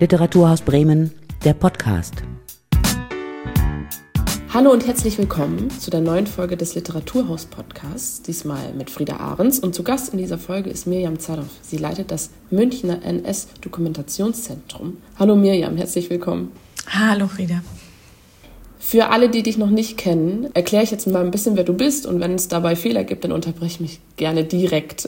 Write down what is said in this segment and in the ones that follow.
Literaturhaus Bremen, der Podcast. Hallo und herzlich willkommen zu der neuen Folge des Literaturhaus-Podcasts, diesmal mit Frieda Ahrens. Und zu Gast in dieser Folge ist Mirjam Zadov. Sie leitet das Münchner NS-Dokumentationszentrum. Hallo Mirjam, herzlich willkommen. Hallo Frieda. Für alle, die dich noch nicht kennen, erkläre ich jetzt mal ein bisschen, wer du bist. Und wenn es dabei Fehler gibt, dann unterbreche mich gerne direkt.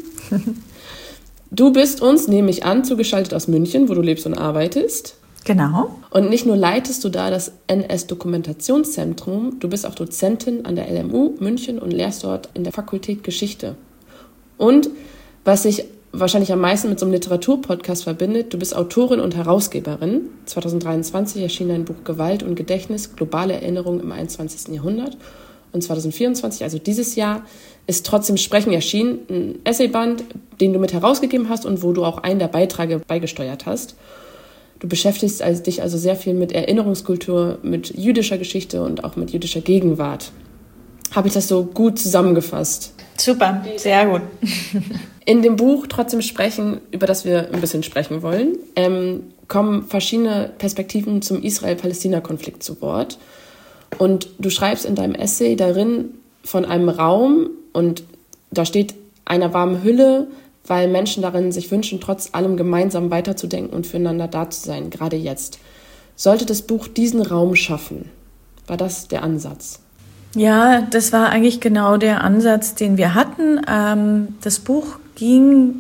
Du bist uns, nehme ich an, zugeschaltet aus München, wo du lebst und arbeitest. Genau. Und nicht nur leitest du da das NS-Dokumentationszentrum, du bist auch Dozentin an der LMU München und lehrst dort in der Fakultät Geschichte. Und was sich wahrscheinlich am meisten mit so einem Literaturpodcast verbindet, du bist Autorin und Herausgeberin. 2023 erschien dein Buch Gewalt und Gedächtnis, globale Erinnerung im 21. Jahrhundert. Und 2024, also dieses Jahr, ist trotzdem Sprechen erschienen, ein Essayband, den du mit herausgegeben hast und wo du auch einen der Beiträge beigesteuert hast. Du beschäftigst dich also sehr viel mit Erinnerungskultur, mit jüdischer Geschichte und auch mit jüdischer Gegenwart. Habe ich das so gut zusammengefasst? Super, sehr gut. In dem Buch Trotzdem Sprechen, über das wir ein bisschen sprechen wollen, kommen verschiedene Perspektiven zum Israel-Palästina-Konflikt zu Wort. Und du schreibst in deinem Essay darin von einem Raum und da steht einer warmen Hülle, weil Menschen darin sich wünschen, trotz allem gemeinsam weiterzudenken und füreinander da zu sein, gerade jetzt. Sollte das Buch diesen Raum schaffen? War das der Ansatz? Ja, das war eigentlich genau der Ansatz, den wir hatten. Das Buch ging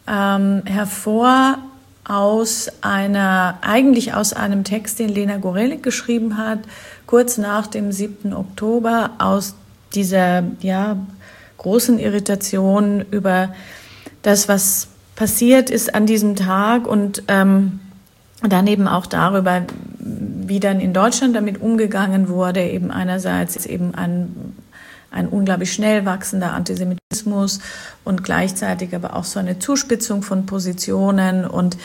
hervor aus einem Text, den Lena Gorelik geschrieben hat, kurz nach dem 7. Oktober, aus dieser großen Irritation über das, was passiert ist an diesem Tag und dann eben auch darüber, wie dann in Deutschland damit umgegangen wurde, eben einerseits eben ein unglaublich schnell wachsender Antisemitismus und gleichzeitig aber auch so eine Zuspitzung von Positionen und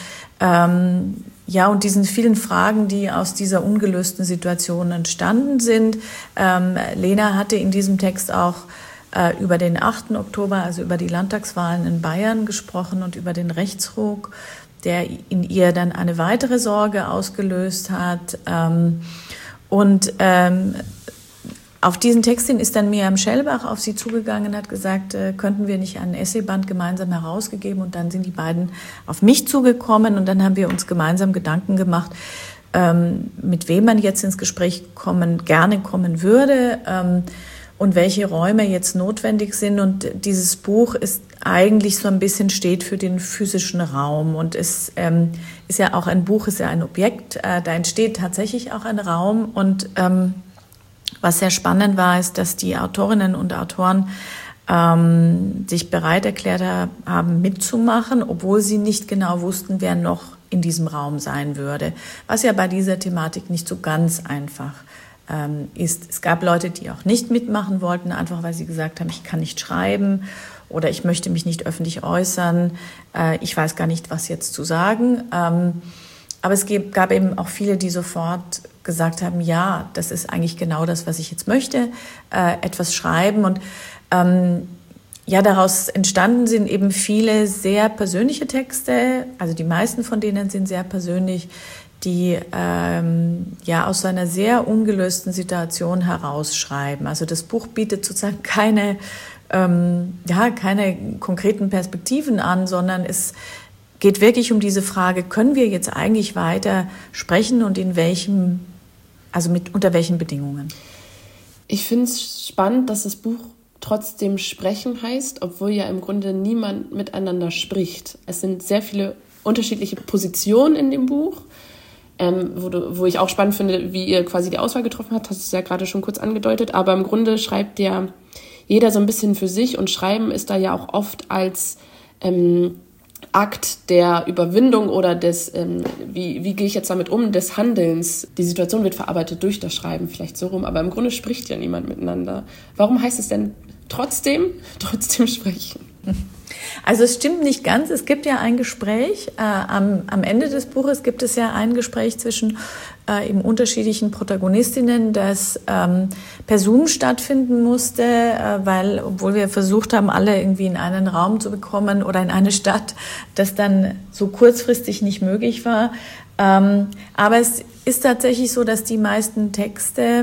und diesen vielen Fragen, die aus dieser ungelösten Situation entstanden sind. Lena hatte in diesem Text auch über den 8. Oktober, also über die Landtagswahlen in Bayern gesprochen und über den Rechtsruck, der in ihr dann eine weitere Sorge ausgelöst hat. Auf diesen Text hin ist dann Mirjam Schellbach auf sie zugegangen und hat gesagt, könnten wir nicht einen Essayband gemeinsam herausgegeben? Und dann sind die beiden auf mich zugekommen und dann haben wir uns gemeinsam Gedanken gemacht, mit wem man jetzt ins Gespräch gerne kommen würde und welche Räume jetzt notwendig sind. Und dieses Buch ist eigentlich so ein bisschen steht für den physischen Raum und es ist ja auch ein Buch, ist ja ein Objekt, da entsteht tatsächlich auch ein Raum und was sehr spannend war, ist, dass die Autorinnen und Autoren sich bereit erklärt haben, mitzumachen, obwohl sie nicht genau wussten, wer noch in diesem Raum sein würde. Was ja bei dieser Thematik nicht so ganz einfach ist. Es gab Leute, die auch nicht mitmachen wollten, einfach weil sie gesagt haben, ich kann nicht schreiben oder ich möchte mich nicht öffentlich äußern. Ich weiß gar nicht, was jetzt zu sagen. Aber es gab eben auch viele, die sofort gesagt haben, ja, das ist eigentlich genau das, was ich jetzt möchte, etwas schreiben. Und daraus entstanden sind eben viele sehr persönliche Texte, also die meisten von denen sind sehr persönlich, die aus einer sehr ungelösten Situation herausschreiben. Also das Buch bietet sozusagen keine konkreten Perspektiven an, sondern es geht wirklich um diese Frage, können wir jetzt eigentlich weiter sprechen und unter welchen Bedingungen? Ich finde es spannend, dass das Buch Trotzdem Sprechen heißt, obwohl ja im Grunde niemand miteinander spricht. Es sind sehr viele unterschiedliche Positionen in dem Buch, wo ich auch spannend finde, wie ihr quasi die Auswahl getroffen habt, hast du es ja gerade schon kurz angedeutet, aber im Grunde schreibt ja jeder so ein bisschen für sich und Schreiben ist da ja auch oft als Akt der Überwindung oder des, wie gehe ich jetzt damit um, des Handelns. Die Situation wird verarbeitet durch das Schreiben, vielleicht so rum, aber im Grunde spricht ja niemand miteinander. Warum heißt es denn trotzdem sprechen? Also es stimmt nicht ganz. Es gibt ja ein Gespräch. Am Ende des Buches gibt es ja ein Gespräch zwischen eben unterschiedlichen Protagonistinnen, das per Zoom stattfinden musste, weil, obwohl wir versucht haben, alle irgendwie in einen Raum zu bekommen oder in eine Stadt, das dann so kurzfristig nicht möglich war, Aber es ist tatsächlich so, dass die meisten Texte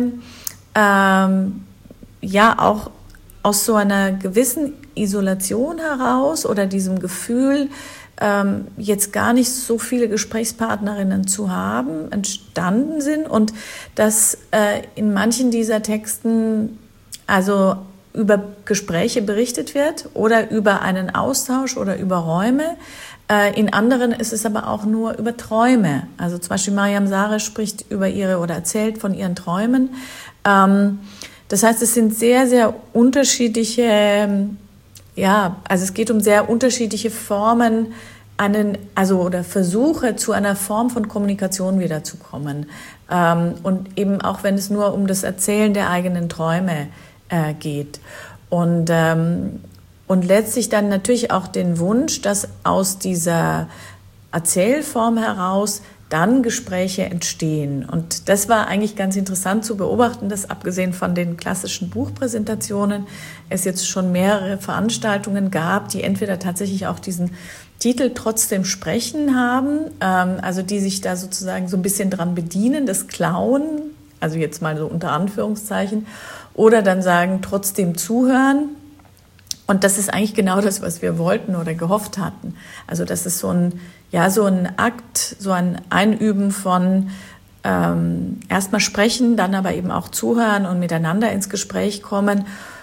auch aus so einer gewissen Isolation heraus oder diesem Gefühl, jetzt gar nicht so viele Gesprächspartnerinnen zu haben, entstanden sind und dass in manchen dieser Texten also über Gespräche berichtet wird oder über einen Austausch oder über Räume. In anderen ist es aber auch nur über Träume. Also zum Beispiel Mariam Sareh spricht über oder erzählt von ihren Träumen. Das heißt, es sind sehr, sehr unterschiedliche, also es geht um sehr unterschiedliche Formen, oder Versuche zu einer Form von Kommunikation wiederzukommen. Und eben auch, wenn es nur um das Erzählen der eigenen Träume geht. Und letztlich dann natürlich auch den Wunsch, dass aus dieser Erzählform heraus dann Gespräche entstehen. Und das war eigentlich ganz interessant zu beobachten, dass abgesehen von den klassischen Buchpräsentationen es jetzt schon mehrere Veranstaltungen gab, die entweder tatsächlich auch diesen Titel trotzdem sprechen haben, also die sich da sozusagen so ein bisschen dran bedienen, das Klauen, also jetzt mal so unter Anführungszeichen, oder dann sagen, trotzdem zuhören. Und das ist eigentlich genau das, was wir wollten oder gehofft hatten. Also das ist so ein Akt, so ein Einüben von erstmal sprechen, dann aber eben auch zuhören und miteinander ins Gespräch kommen.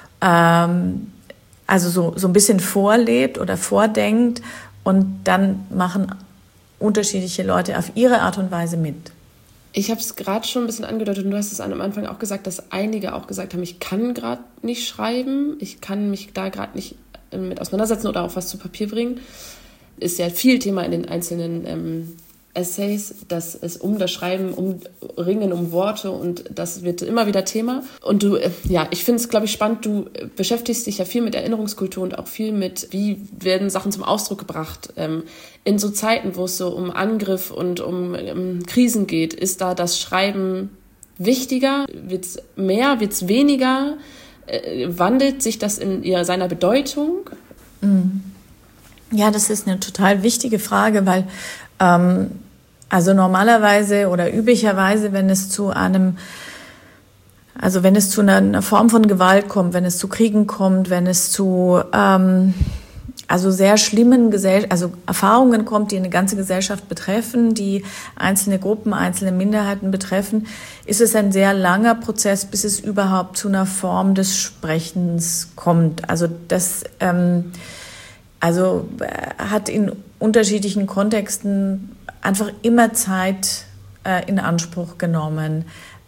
Also so ein bisschen vorlebt oder vordenkt und dann machen unterschiedliche Leute auf ihre Art und Weise mit. Ich habe es gerade schon ein bisschen angedeutet und du hast es am Anfang auch gesagt, dass einige auch gesagt haben, ich kann gerade nicht schreiben, ich kann mich da gerade nicht mit auseinandersetzen oder auch was zu Papier bringen. Ist ja viel Thema in den einzelnen Essays, dass es um das Schreiben, um Ringen, um Worte und das wird immer wieder Thema. Und du, ich finde es, glaube ich, spannend, du beschäftigst dich ja viel mit Erinnerungskultur und auch viel mit, wie werden Sachen zum Ausdruck gebracht. In so Zeiten, wo es so um Angriff und um Krisen geht, ist da das Schreiben wichtiger? Wird's mehr? Wird's weniger? Wandelt sich das in seiner Bedeutung? Ja, das ist eine total wichtige Frage, weil also normalerweise oder üblicherweise, wenn es zu einer Form von Gewalt kommt, wenn es zu Kriegen kommt, wenn es zu sehr schlimmen Erfahrungen kommt, die eine ganze Gesellschaft betreffen, die einzelne Gruppen, einzelne Minderheiten betreffen, ist es ein sehr langer Prozess, bis es überhaupt zu einer Form des Sprechens kommt. Also das hat in unterschiedlichen Kontexten einfach immer Zeit in Anspruch genommen.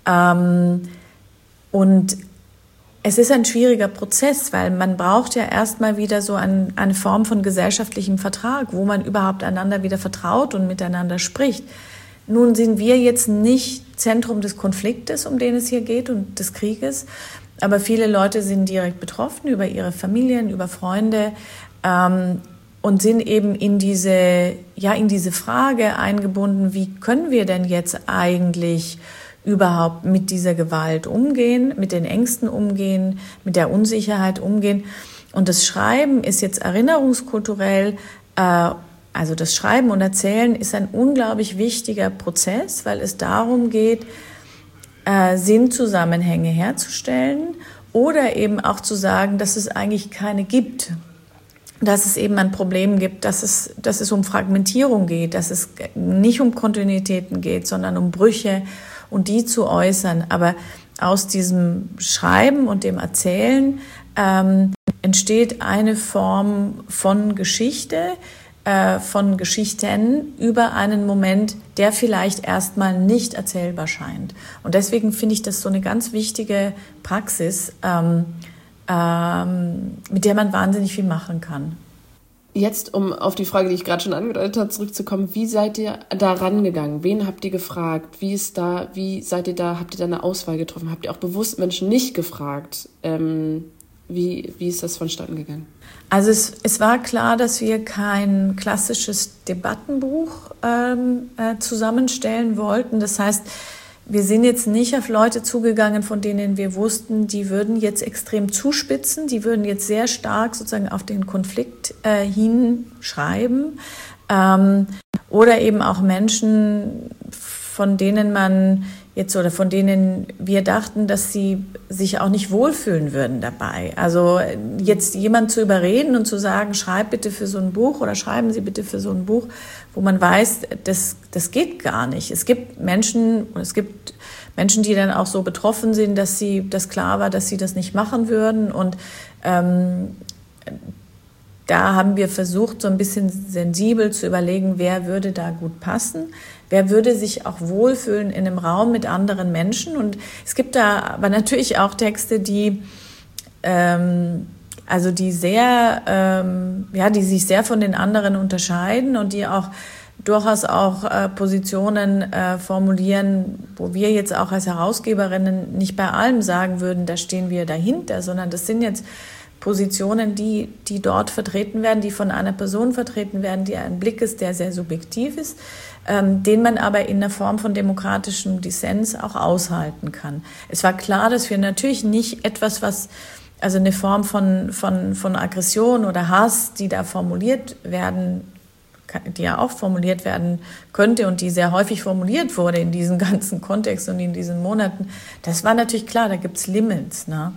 Und es ist ein schwieriger Prozess, weil man braucht ja erstmal wieder so eine Form von gesellschaftlichem Vertrag, wo man überhaupt einander wieder vertraut und miteinander spricht. Nun sind wir jetzt nicht Zentrum des Konfliktes, um den es hier geht und des Krieges, aber viele Leute sind direkt betroffen über ihre Familien, über Freunde, und sind eben in diese Frage eingebunden, wie können wir denn jetzt eigentlich überhaupt mit dieser Gewalt umgehen, mit den Ängsten umgehen, mit der Unsicherheit umgehen. Und das Schreiben ist jetzt erinnerungskulturell, also das Schreiben und Erzählen ist ein unglaublich wichtiger Prozess, weil es darum geht, Sinnzusammenhänge herzustellen oder eben auch zu sagen, dass es eigentlich keine gibt. Dass es eben ein Problem gibt, dass es um Fragmentierung geht, dass es nicht um Kontinuitäten geht, sondern um Brüche und die zu äußern. Aber aus diesem Schreiben und dem Erzählen entsteht eine Form von Geschichte, von Geschichten über einen Moment, der vielleicht erstmal nicht erzählbar scheint. Und deswegen finde ich das so eine ganz wichtige Praxis, mit der man wahnsinnig viel machen kann. Jetzt, um auf die Frage, die ich gerade schon angedeutet habe, zurückzukommen, wie seid ihr da rangegangen? Wen habt ihr gefragt? Habt ihr da eine Auswahl getroffen? Habt ihr auch bewusst Menschen nicht gefragt? Wie ist das vonstatten gegangen? Also es war klar, dass wir kein klassisches Debattenbuch zusammenstellen wollten. Das heißt, wir sind jetzt nicht auf Leute zugegangen, von denen wir wussten, die würden jetzt extrem zuspitzen, die würden jetzt sehr stark sozusagen auf den Konflikt hinschreiben. Oder eben auch Menschen, von denen man jetzt oder von denen wir dachten, dass sie sich auch nicht wohlfühlen würden dabei. Also jetzt jemand zu überreden und zu sagen, schreib bitte für so ein Buch oder schreiben Sie bitte für so ein Buch, wo man weiß, das geht gar nicht. Es gibt Menschen, die dann auch so betroffen sind, dass das klar war, dass sie das nicht machen würden. Und da haben wir versucht, so ein bisschen sensibel zu überlegen, wer würde da gut passen, wer würde sich auch wohlfühlen in einem Raum mit anderen Menschen. Und es gibt da aber natürlich auch Texte, die die sich sehr von den anderen unterscheiden und die auch durchaus auch Positionen formulieren, wo wir jetzt auch als Herausgeberinnen nicht bei allem sagen würden, da stehen wir dahinter, sondern das sind jetzt Positionen, die dort vertreten werden, die von einer Person vertreten werden, die ein Blick ist, der sehr subjektiv ist, den man aber in einer Form von demokratischem Dissens auch aushalten kann. Es war klar, dass wir natürlich nicht etwas, also eine Form von Aggression oder Hass, die da formuliert werden, die ja auch formuliert werden könnte und die sehr häufig formuliert wurde in diesem ganzen Kontext und in diesen Monaten, das war natürlich klar, da gibt's Limits, ne?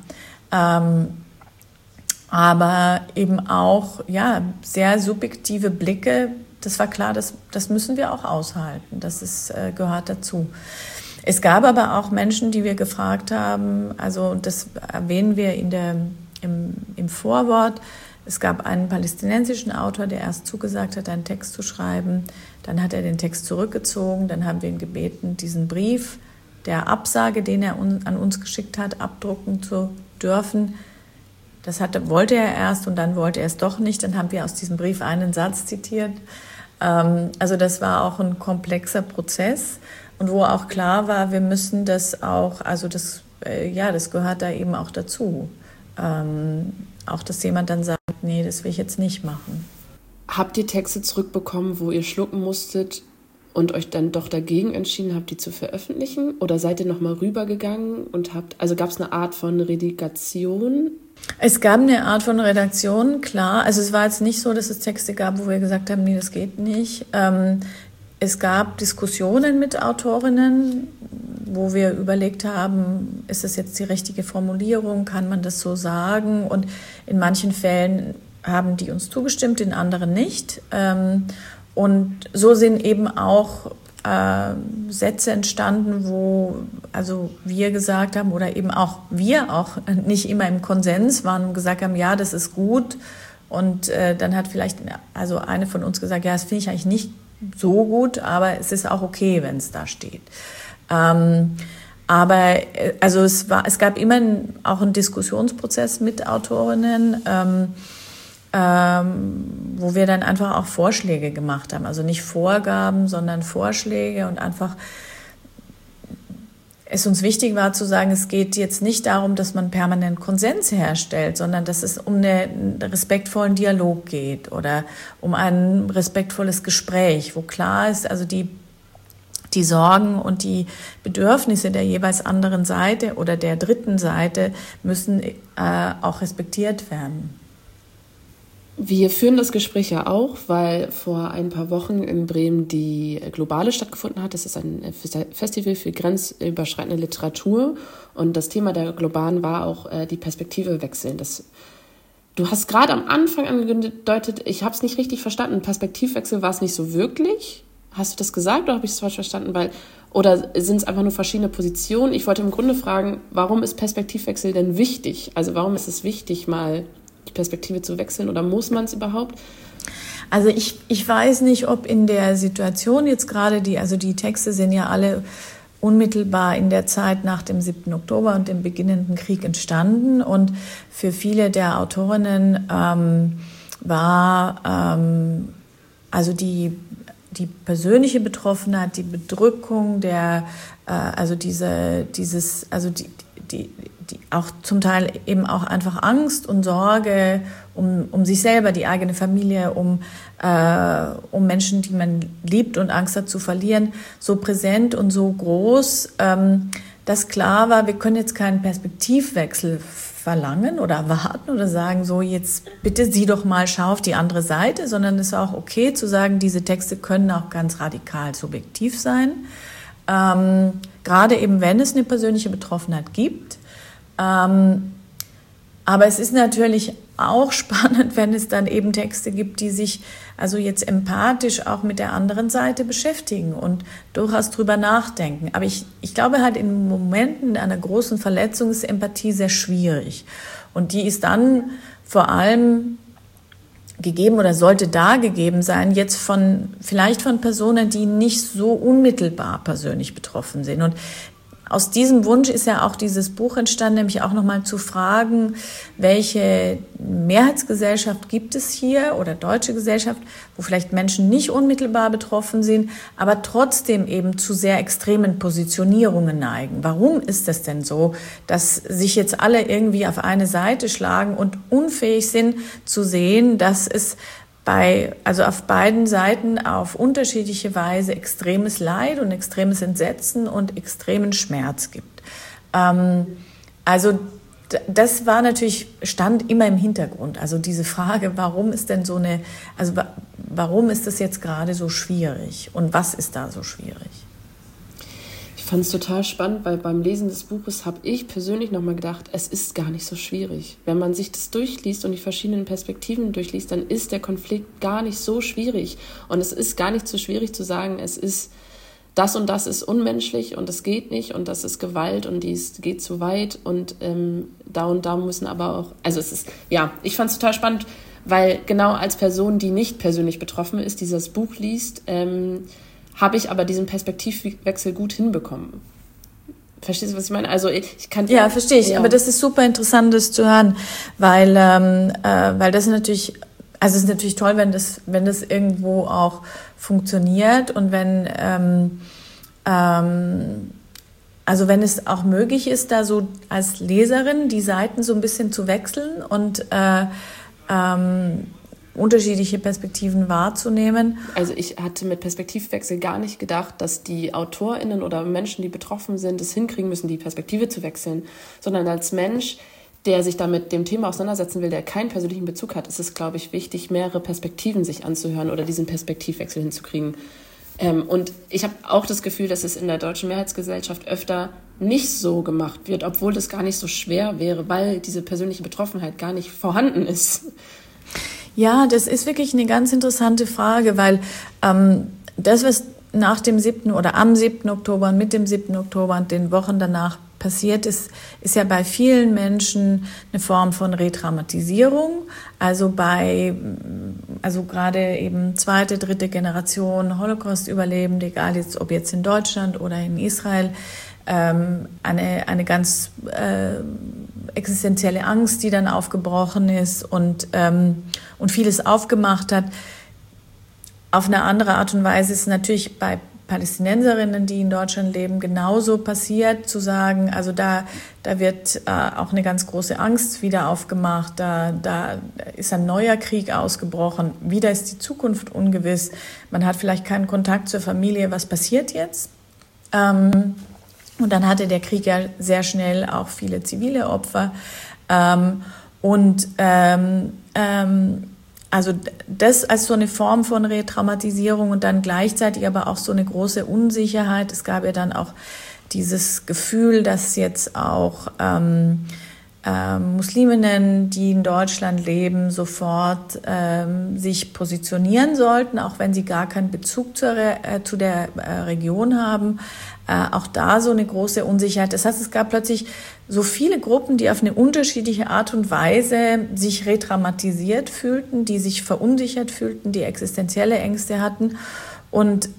Aber eben auch sehr subjektive Blicke, das war klar, das müssen wir auch aushalten, gehört dazu. Es gab aber auch Menschen, die wir gefragt haben, also das erwähnen wir im Vorwort, es gab einen palästinensischen Autor, der erst zugesagt hat, einen Text zu schreiben, dann hat er den Text zurückgezogen, dann haben wir ihn gebeten, diesen Brief der Absage, den er an uns geschickt hat, abdrucken zu dürfen. Das wollte er erst und dann wollte er es doch nicht. Dann haben wir aus diesem Brief einen Satz zitiert. Also das war auch ein komplexer Prozess und wo auch klar war, wir müssen das auch, also das gehört da eben auch dazu. Auch, dass jemand dann sagt, nee, das will ich jetzt nicht machen. Habt ihr Texte zurückbekommen, wo ihr schlucken musstet und euch dann doch dagegen entschieden habt, die zu veröffentlichen? Oder seid ihr nochmal rübergegangen und gab es eine Art von Redigation? Es gab eine Art von Redaktion, klar. Also es war jetzt nicht so, dass es Texte gab, wo wir gesagt haben, nee, das geht nicht. Es gab Diskussionen mit Autorinnen, wo wir überlegt haben, ist das jetzt die richtige Formulierung, kann man das so sagen? Und in manchen Fällen haben die uns zugestimmt, in anderen nicht. Und so sind eben auch Sätze entstanden, wo also wir gesagt haben oder eben auch wir auch nicht immer im Konsens waren und gesagt haben, ja, das ist gut. Und dann hat vielleicht eine von uns gesagt, ja, das finde ich eigentlich nicht so gut, aber es ist auch okay, wenn es da steht. Aber es gab immer auch einen Diskussionsprozess mit Autorinnen, wo wir dann einfach auch Vorschläge gemacht haben. Also nicht Vorgaben, sondern Vorschläge und einfach es uns wichtig war zu sagen, es geht jetzt nicht darum, dass man permanent Konsens herstellt, sondern dass es um einen respektvollen Dialog geht oder um ein respektvolles Gespräch, wo klar ist, also die Sorgen und die Bedürfnisse der jeweils anderen Seite oder der dritten Seite müssen auch respektiert werden. Wir führen das Gespräch ja auch, weil vor ein paar Wochen in Bremen die Globale stattgefunden hat. Das ist ein Festival für grenzüberschreitende Literatur. Und das Thema der Globalen war auch die Perspektive wechseln. Du hast gerade am Anfang angedeutet, ich habe es nicht richtig verstanden. Perspektivwechsel war es nicht so wirklich. Hast du das gesagt oder habe ich es falsch verstanden? Oder sind es einfach nur verschiedene Positionen? Ich wollte im Grunde fragen, warum ist Perspektivwechsel denn wichtig? Also warum ist es wichtig, mal die Perspektive zu wechseln oder muss man es überhaupt? Also ich weiß nicht, ob in der Situation jetzt gerade die Texte sind ja alle unmittelbar in der Zeit nach dem 7. Oktober und dem beginnenden Krieg entstanden und für viele der Autorinnen war die persönliche Betroffenheit, die Bedrückung auch zum Teil eben auch einfach Angst und Sorge um sich selber, die eigene Familie, um Menschen, die man liebt und Angst hat zu verlieren, so präsent und so groß, dass klar war, wir können jetzt keinen Perspektivwechsel verlangen oder erwarten oder sagen, so jetzt bitte sieh doch mal, schau auf die andere Seite, sondern es ist auch okay zu sagen, diese Texte können auch ganz radikal subjektiv sein, gerade eben, wenn es eine persönliche Betroffenheit gibt. Aber es ist natürlich auch spannend, wenn es dann eben Texte gibt, die sich also jetzt empathisch auch mit der anderen Seite beschäftigen und durchaus drüber nachdenken. Aber ich glaube halt in Momenten einer großen Verletzung ist Empathie sehr schwierig. Und die ist dann vor allem gegeben oder sollte da gegeben sein, jetzt vielleicht von Personen, die nicht so unmittelbar persönlich betroffen sind. Und aus diesem Wunsch ist ja auch dieses Buch entstanden, nämlich auch nochmal zu fragen, welche Mehrheitsgesellschaft gibt es hier oder deutsche Gesellschaft, wo vielleicht Menschen nicht unmittelbar betroffen sind, aber trotzdem eben zu sehr extremen Positionierungen neigen. Warum ist das denn so, dass sich jetzt alle irgendwie auf eine Seite schlagen und unfähig sind zu sehen, dass es also auf beiden Seiten auf unterschiedliche Weise extremes Leid und extremes Entsetzen und extremen Schmerz gibt. Also das war natürlich, stand immer im Hintergrund. Also diese Frage, warum ist denn warum ist das jetzt gerade so schwierig und was ist da so schwierig? Ich fand es total spannend, weil beim Lesen des Buches habe ich persönlich nochmal gedacht, es ist gar nicht so schwierig. Wenn man sich das durchliest und die verschiedenen Perspektiven durchliest, dann ist der Konflikt gar nicht so schwierig. Und es ist gar nicht so schwierig zu sagen, es ist das und das ist unmenschlich und das geht nicht und das ist Gewalt und dies geht zu weit und da und da müssen aber auch, also es ist, ja, ich fand es total spannend, weil genau als Person, die nicht persönlich betroffen ist, dieses Buch liest, habe ich aber diesen Perspektivwechsel gut hinbekommen. Verstehst du, was ich meine? Also ich kann... Ja, verstehe ich. Ja. Aber das ist super interessant, das zu hören, weil das natürlich... Also es ist natürlich toll, wenn das irgendwo auch funktioniert und wenn es auch möglich ist, da so als Leserin die Seiten so ein bisschen zu wechseln und unterschiedliche Perspektiven wahrzunehmen. Also ich hatte mit Perspektivwechsel gar nicht gedacht, dass die AutorInnen oder Menschen, die betroffen sind, es hinkriegen müssen, die Perspektive zu wechseln, sondern als Mensch, der sich damit dem Thema auseinandersetzen will, der keinen persönlichen Bezug hat, ist es, glaube ich, wichtig, mehrere Perspektiven sich anzuhören oder diesen Perspektivwechsel hinzukriegen. Und ich habe auch das Gefühl, dass es in der deutschen Mehrheitsgesellschaft öfter nicht so gemacht wird, obwohl das gar nicht so schwer wäre, weil diese persönliche Betroffenheit gar nicht vorhanden ist. Ja, das ist wirklich eine ganz interessante Frage, weil das, was nach dem 7. oder am 7. Oktober und mit dem 7. Oktober und den Wochen danach passiert ist, ist ja bei vielen Menschen eine Form von Retraumatisierung. Also gerade eben 2., 3. Generation Holocaust-Überlebende, egal jetzt, ob jetzt in Deutschland oder in Israel, eine ganz existenzielle Angst, die dann aufgebrochen ist und vieles aufgemacht hat. Auf eine andere Art und Weise ist es natürlich bei Palästinenserinnen, die in Deutschland leben, genauso passiert, zu sagen, also da wird auch eine ganz große Angst wieder aufgemacht, da ist ein neuer Krieg ausgebrochen, wieder ist die Zukunft ungewiss, man hat vielleicht keinen Kontakt zur Familie, was passiert jetzt? Und dann hatte der Krieg ja sehr schnell auch viele zivile Opfer also das als so eine Form von Retraumatisierung und dann gleichzeitig aber auch so eine große Unsicherheit. Es gab ja dann auch dieses Gefühl, dass jetzt auch Musliminnen, die in Deutschland leben, sofort sich positionieren sollten, auch wenn sie gar keinen Bezug zu der Region haben. Auch da so eine große Unsicherheit. Das heißt, es gab plötzlich so viele Gruppen, die auf eine unterschiedliche Art und Weise sich retraumatisiert fühlten, die sich verunsichert fühlten, die existenzielle Ängste hatten und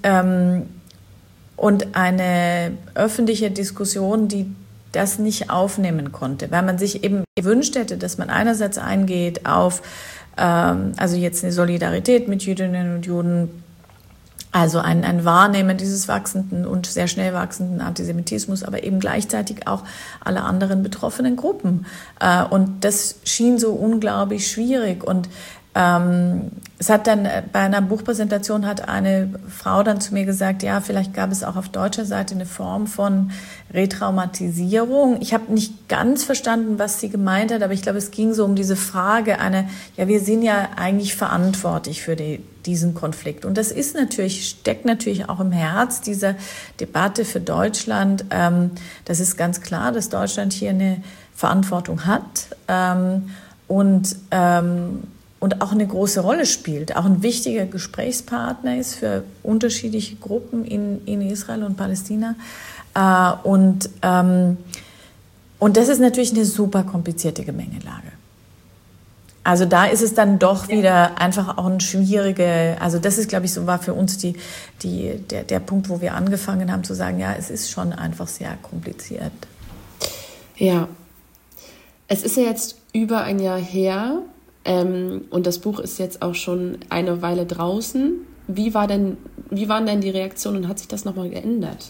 eine öffentliche Diskussion, die das nicht aufnehmen konnte, weil man sich eben gewünscht hätte, dass man einerseits eingeht auf also jetzt eine Solidarität mit Jüdinnen und Juden, Also ein Wahrnehmen dieses wachsenden und sehr schnell wachsenden Antisemitismus, aber eben gleichzeitig auch alle anderen betroffenen Gruppen. Und das schien so unglaublich schwierig. Und es hat dann bei einer Buchpräsentation hat eine Frau dann zu mir gesagt, ja, vielleicht gab es auch auf deutscher Seite eine Form von Retraumatisierung. Ich habe nicht ganz verstanden, was sie gemeint hat, aber ich glaube, es ging so um diese Frage, wir sind ja eigentlich verantwortlich für diesen Konflikt. Und das steckt natürlich auch im Herz dieser Debatte für Deutschland. Das ist ganz klar, dass Deutschland hier eine Verantwortung hat und auch eine große Rolle spielt, auch ein wichtiger Gesprächspartner ist für unterschiedliche Gruppen in Israel und Palästina. Und das ist natürlich eine super komplizierte Gemengelage. Also da ist es dann doch wieder einfach auch also das ist, glaube ich, so war für uns der Punkt, wo wir angefangen haben zu sagen, ja, es ist schon einfach sehr kompliziert. Ja, es ist ja jetzt über ein Jahr her, und das Buch ist jetzt auch schon eine Weile draußen. Wie waren denn die Reaktionen und hat sich das nochmal geändert?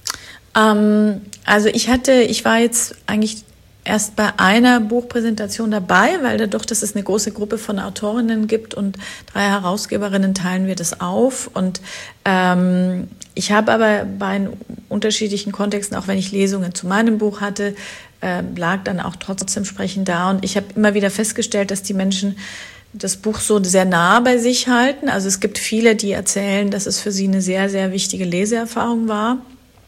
Also ich war jetzt eigentlich erst bei einer Buchpräsentation dabei, weil dadurch, dass es eine große Gruppe von Autorinnen gibt und 3 Herausgeberinnen, teilen wir das auf. Und ich habe aber bei unterschiedlichen Kontexten, auch wenn ich Lesungen zu meinem Buch hatte, lag dann auch trotzdem Sprechen da. Und ich habe immer wieder festgestellt, dass die Menschen das Buch so sehr nah bei sich halten. Also es gibt viele, die erzählen, dass es für sie eine sehr, sehr wichtige Leseerfahrung war.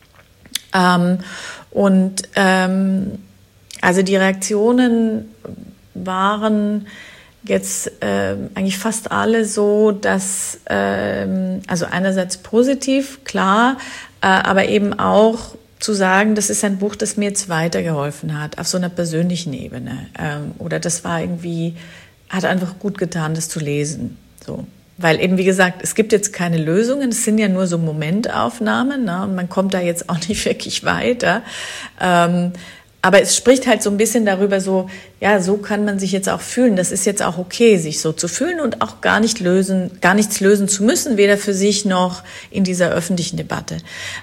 Also die Reaktionen waren jetzt eigentlich fast alle so, dass also einerseits positiv, klar, aber eben auch zu sagen, das ist ein Buch, das mir jetzt weitergeholfen hat, auf so einer persönlichen Ebene. Oder das hat einfach gut getan, das zu lesen. So. Weil eben, wie gesagt, es gibt jetzt keine Lösungen, es sind ja nur so Momentaufnahmen, ne? Und man kommt da jetzt auch nicht wirklich weiter. Aber es spricht halt so ein bisschen darüber, so kann man sich jetzt auch fühlen. Das ist jetzt auch okay, sich so zu fühlen und auch gar nichts lösen zu müssen, weder für sich noch in dieser öffentlichen Debatte.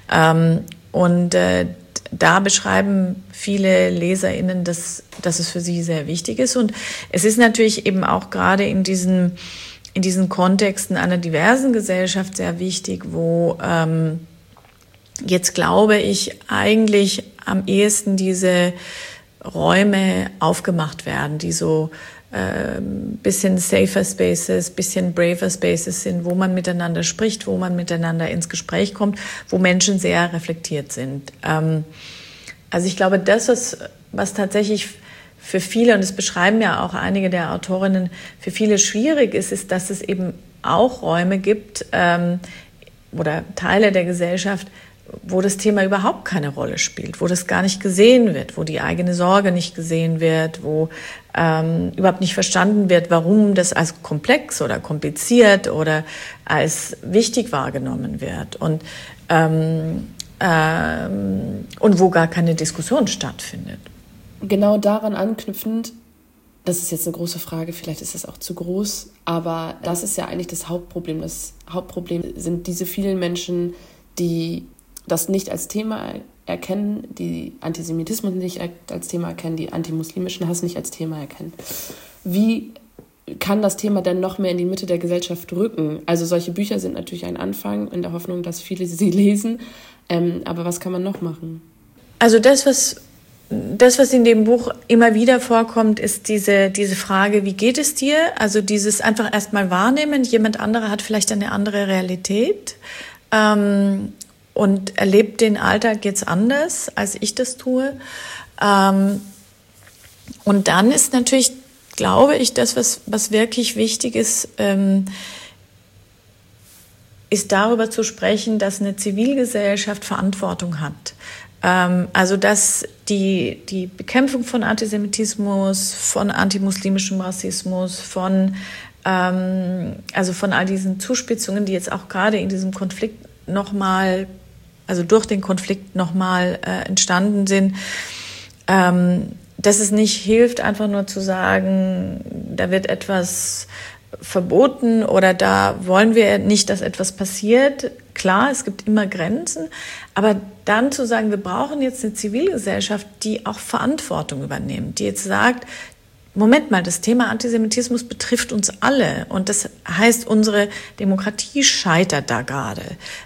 Da beschreiben viele LeserInnen, dass es für sie sehr wichtig ist. Und es ist natürlich eben auch gerade in diesen Kontexten einer diversen Gesellschaft sehr wichtig, wo jetzt, glaube ich, eigentlich am ehesten diese Räume aufgemacht werden, die so bisschen safer Spaces, bisschen braver Spaces sind, wo man miteinander spricht, wo man miteinander ins Gespräch kommt, wo Menschen sehr reflektiert sind. Also ich glaube, das, was tatsächlich für viele, und das beschreiben ja auch einige der Autorinnen, für viele schwierig ist, dass es eben auch Räume gibt oder Teile der Gesellschaft, wo das Thema überhaupt keine Rolle spielt, wo das gar nicht gesehen wird, wo die eigene Sorge nicht gesehen wird, wo überhaupt nicht verstanden wird, warum das als komplex oder kompliziert oder als wichtig wahrgenommen wird und wo gar keine Diskussion stattfindet. Genau daran anknüpfend, das ist jetzt eine große Frage, vielleicht ist es auch zu groß, aber das ist ja eigentlich das Hauptproblem. Das Hauptproblem sind diese vielen Menschen, die das nicht als Thema erkennen, die Antisemitismus nicht als Thema erkennen, die antimuslimischen Hass nicht als Thema erkennen. Wie kann das Thema denn noch mehr in die Mitte der Gesellschaft rücken? Also solche Bücher sind natürlich ein Anfang, in der Hoffnung, dass viele sie lesen. Aber was kann man noch machen? Also das, was in dem Buch immer wieder vorkommt, ist diese Frage, wie geht es dir? Also dieses einfach erstmal wahrnehmen, jemand anderer hat vielleicht eine andere Realität und erlebt den Alltag jetzt anders, als ich das tue. Und dann ist natürlich, glaube ich, das, was wirklich wichtig ist, ist darüber zu sprechen, dass eine Zivilgesellschaft Verantwortung hat. Also dass die Bekämpfung von Antisemitismus, von antimuslimischem Rassismus, von all diesen Zuspitzungen, die jetzt auch gerade in diesem Konflikt durch den Konflikt nochmal entstanden sind, dass es nicht hilft, einfach nur zu sagen, da wird etwas verboten oder da wollen wir nicht, dass etwas passiert. klar, es gibt immer Grenzen, aber dann zu sagen, wir brauchen jetzt eine Zivilgesellschaft, die auch Verantwortung übernimmt, die jetzt sagt, Moment mal, das Thema Antisemitismus betrifft uns alle und das heißt, unsere Demokratie scheitert da gerade.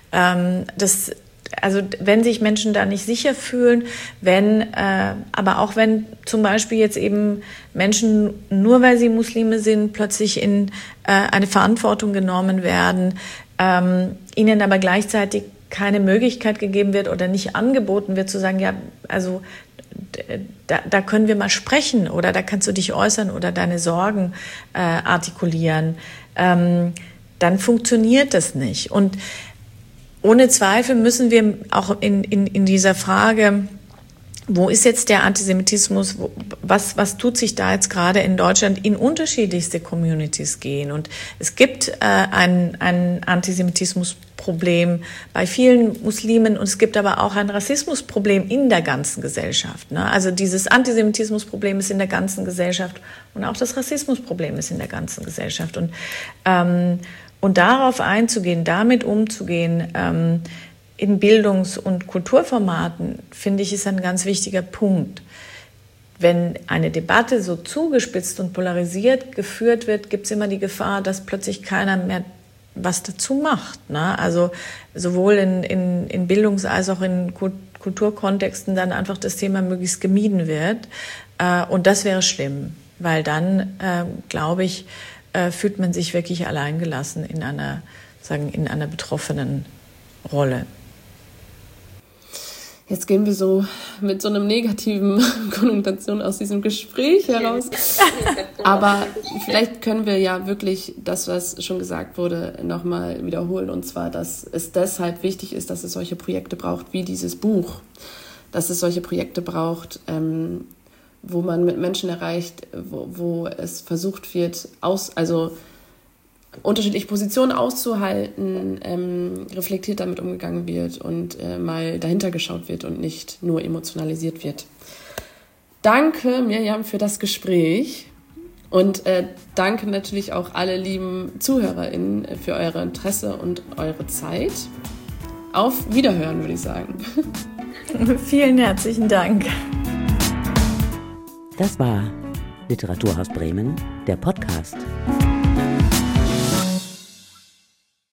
Also wenn sich Menschen da nicht sicher fühlen, aber auch wenn zum Beispiel jetzt eben Menschen, nur weil sie Muslime sind, plötzlich in eine Verantwortung genommen werden, ihnen aber gleichzeitig keine Möglichkeit gegeben wird oder nicht angeboten wird, zu sagen, ja, also da können wir mal sprechen oder da kannst du dich äußern oder deine Sorgen artikulieren, dann funktioniert das nicht. Und ohne Zweifel müssen wir auch in dieser Frage, wo ist jetzt der Antisemitismus, was tut sich da jetzt gerade in Deutschland, in unterschiedlichste Communities gehen. Und es gibt ein Antisemitismusproblem bei vielen Muslimen und es gibt aber auch ein Rassismusproblem in der ganzen Gesellschaft. Ne? Also dieses Antisemitismusproblem ist in der ganzen Gesellschaft und auch das Rassismusproblem ist in der ganzen Gesellschaft. Und darauf einzugehen, damit umzugehen, in Bildungs- und Kulturformaten, finde ich, ist ein ganz wichtiger Punkt. Wenn eine Debatte so zugespitzt und polarisiert geführt wird, gibt es immer die Gefahr, dass plötzlich keiner mehr was dazu macht. Ne? Also sowohl in Bildungs- als auch in Kulturkontexten dann einfach das Thema möglichst gemieden wird. Und das wäre schlimm, weil dann, glaube ich, fühlt man sich wirklich alleingelassen in einer betroffenen Rolle. Jetzt gehen wir so mit so einem negativen Konnotation aus diesem Gespräch heraus. Aber vielleicht können wir ja wirklich das, was schon gesagt wurde, nochmal wiederholen. Und zwar, dass es deshalb wichtig ist, dass es solche Projekte braucht wie dieses Buch. Dass es solche Projekte braucht, wo man mit Menschen erreicht, wo es versucht wird, unterschiedliche Positionen auszuhalten, reflektiert damit umgegangen wird und mal dahinter geschaut wird und nicht nur emotionalisiert wird. Danke, Mirjam, für das Gespräch und danke natürlich auch alle lieben ZuhörerInnen für euer Interesse und eure Zeit. Auf Wiederhören, würde ich sagen. Vielen herzlichen Dank. Das war Literaturhaus Bremen, der Podcast.